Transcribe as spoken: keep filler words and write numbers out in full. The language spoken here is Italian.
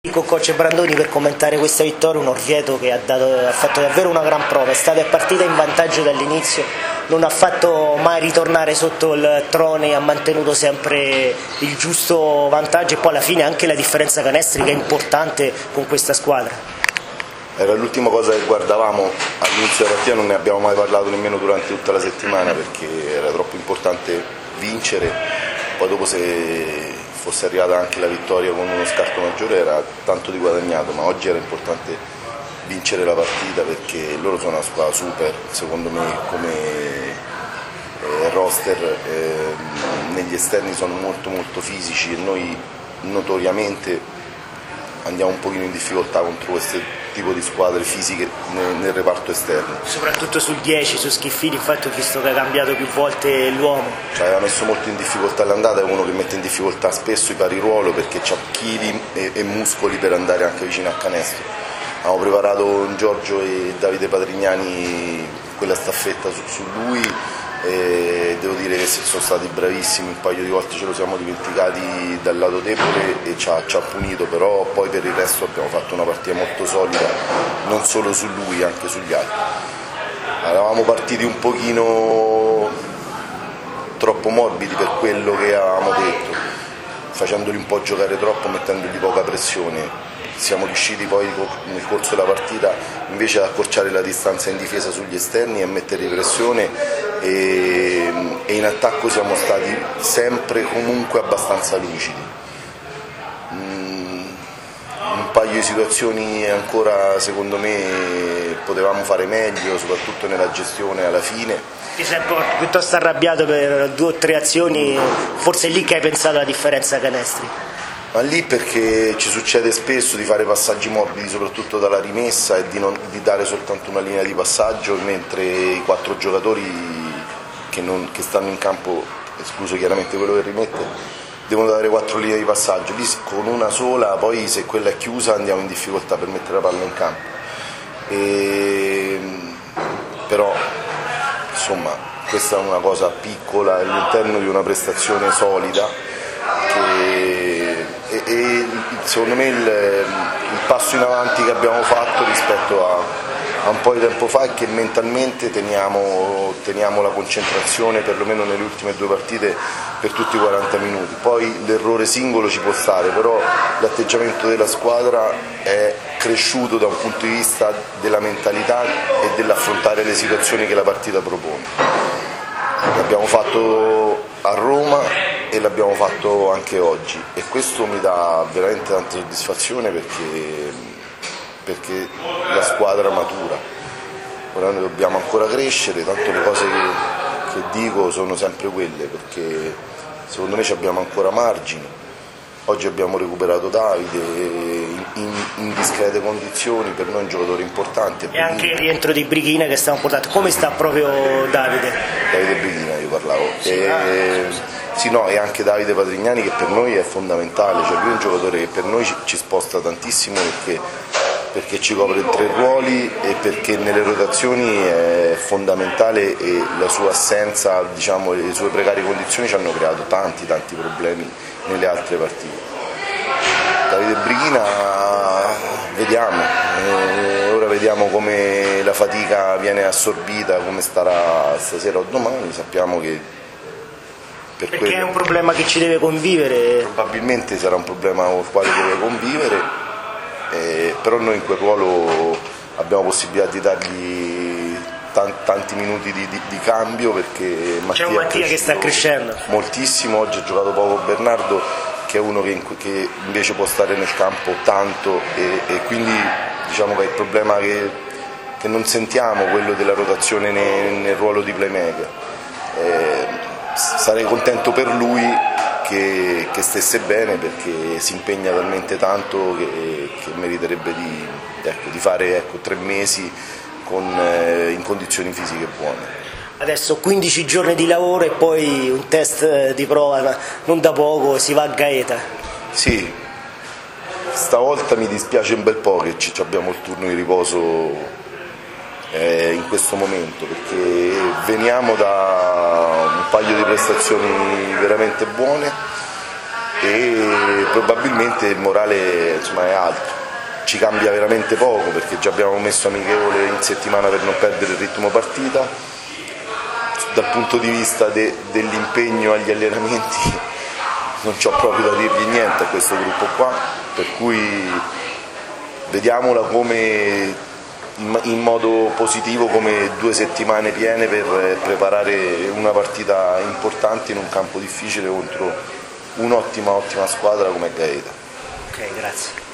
Con coach Brandoni per commentare questa vittoria, un Orvieto che ha, dato, ha fatto davvero una gran prova, è stata partita in vantaggio dall'inizio, non ha fatto mai ritornare sotto il trone, ha mantenuto sempre il giusto vantaggio e poi alla fine anche la differenza canestri che è importante con questa squadra. Era l'ultima cosa che guardavamo all'inizio della partita, non ne abbiamo mai parlato nemmeno durante tutta la settimana perché era troppo importante vincere, poi dopo se fosse arrivata anche la vittoria con uno scarto maggiore era tanto di guadagnato, ma oggi era importante vincere la partita perché loro sono una squadra super, secondo me come eh, roster, eh, negli esterni sono molto molto fisici e noi notoriamente andiamo un pochino in difficoltà contro questo tipo di squadre fisiche nel, nel reparto esterno. Soprattutto sul dieci, su Schiffini, infatti ho visto che ha cambiato più volte l'uomo. Cioè, aveva messo molto in difficoltà l'andata, è uno che mette in difficoltà spesso i pari ruolo perché ha chili e, e muscoli per andare anche vicino al canestro. Abbiamo preparato Giorgio e Davide Patrignani quella staffetta su, su lui e devo dire che sono stati bravissimi, un paio di volte ce lo siamo dimenticati dal lato debole e ci ha, ci ha punito, però poi per il resto abbiamo fatto una partita molto solida, non solo su lui, anche sugli altri. Eravamo partiti un pochino troppo morbidi per quello che avevamo detto, facendoli un po' giocare troppo, mettendogli poca pressione. Siamo riusciti poi nel corso della partita invece ad accorciare la distanza in difesa sugli esterni e a mettere pressione e, e in attacco siamo stati sempre comunque abbastanza lucidi. Mm, un paio di situazioni ancora secondo me potevamo fare meglio, soprattutto nella gestione alla fine. Ti sei piuttosto arrabbiato per due o tre azioni, forse è lì che hai pensato alla differenza canestri. Ma lì perché ci succede spesso di fare passaggi morbidi soprattutto dalla rimessa e di, non, di dare soltanto una linea di passaggio mentre i quattro giocatori che, non, che stanno in campo, escluso chiaramente quello che rimette, devono dare quattro linee di passaggio. Lì con una sola, poi se quella è chiusa andiamo in difficoltà per mettere la palla in campo. E, però insomma questa è una cosa piccola all'interno di una prestazione solida che E, e secondo me il, il passo in avanti che abbiamo fatto rispetto a, a un po' di tempo fa è che mentalmente teniamo, teniamo la concentrazione perlomeno nelle ultime due partite per tutti i quaranta minuti, poi l'errore singolo ci può stare, però l'atteggiamento della squadra è cresciuto da un punto di vista della mentalità e dell'affrontare le situazioni che la partita propone. L'abbiamo fatto a Roma e l'abbiamo fatto anche oggi e questo mi dà veramente tanta soddisfazione perché, perché la squadra matura. Ora noi dobbiamo ancora crescere, tanto le cose che, che dico sono sempre quelle perché secondo me ci abbiamo ancora margini. Oggi abbiamo recuperato Davide in, in, in discrete condizioni, per noi è un giocatore importante. E anche il rientro di Brighina che stiamo portando. Come sta proprio Davide? Davide Brighina io parlavo. Sì, e, ah. Sì, no, e anche Davide Patrignani che per noi è fondamentale, cioè lui è un giocatore che per noi ci, ci sposta tantissimo perché, perché ci copre tre ruoli e perché nelle rotazioni è fondamentale e la sua assenza, diciamo, le sue precarie condizioni ci hanno creato tanti tanti problemi nelle altre partite. Davide Brighina vediamo, eh, ora vediamo come la fatica viene assorbita, come starà stasera o domani, sappiamo che Per Perché quello, è un problema che ci deve convivere. Probabilmente sarà un problema con il quale deve convivere, eh, però noi in quel ruolo abbiamo possibilità di dargli tanti, tanti minuti di, di, di cambio perché Mattia c'è un Mattia che sta crescendo moltissimo, oggi ha giocato poco Bernardo che è uno che, che invece può stare nel campo tanto e, e quindi diciamo che è il problema che, che non sentiamo, quello della rotazione nel, nel ruolo di playmaker. Eh, Sarei contento per lui che, che stesse bene perché si impegna talmente tanto che, che meriterebbe di, ecco, di fare ecco, tre mesi con, eh, in condizioni fisiche buone. Adesso quindici giorni di lavoro e poi un test di prova non da poco, si va a Gaeta. Sì, stavolta mi dispiace un bel po' che ci abbiamo il turno di riposo Eh, in questo momento perché veniamo da un paio di prestazioni veramente buone e probabilmente probabilmente il morale insomma, è alto. Ci cambia veramente poco perché già abbiamo messo amichevole in settimana per non perdere il ritmo partita. Dal punto di vista de, dell'impegno agli allenamenti non c'ho proprio da dirgli niente a questo gruppo qua, per cui vediamola come in modo positivo come due settimane piene per preparare una partita importante in un campo difficile contro un'ottima ottima squadra come Gaeta. Ok, grazie.